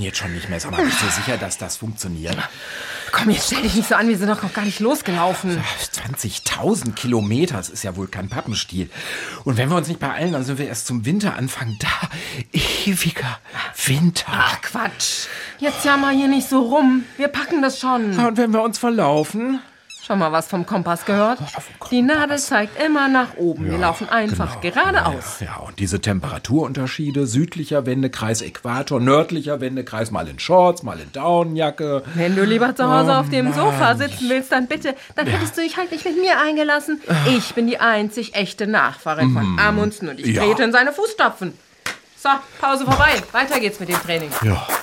jetzt schon nicht mehr. Sag mal, bist du sicher, dass das funktioniert? Komm, jetzt stell dich nicht so an, wir sind doch noch gar nicht losgelaufen. 20.000 Kilometer, das ist ja wohl kein Pappenstiel. Und wenn wir uns nicht beeilen, dann sind wir erst zum Winteranfang da. Ewiger Winter. Ach, Quatsch. Jetzt jammer hier nicht so rum. Wir packen das schon. Und wenn wir uns verlaufen? Schon mal was vom Kompass gehört? Die Nadel zeigt immer nach oben. Wir laufen einfach geradeaus. Ja, und diese Temperaturunterschiede, südlicher Wendekreis, Äquator, nördlicher Wendekreis, mal in Shorts, mal in Daunenjacke. Wenn du lieber zu Hause auf dem Sofa sitzen willst, dann bitte, dann hättest du dich halt nicht mit mir eingelassen. Ich bin die einzig echte Nachfahrin von Amundsen und ich trete in seine Fußstapfen. So, Pause vorbei. Weiter geht's mit dem Training. Ja.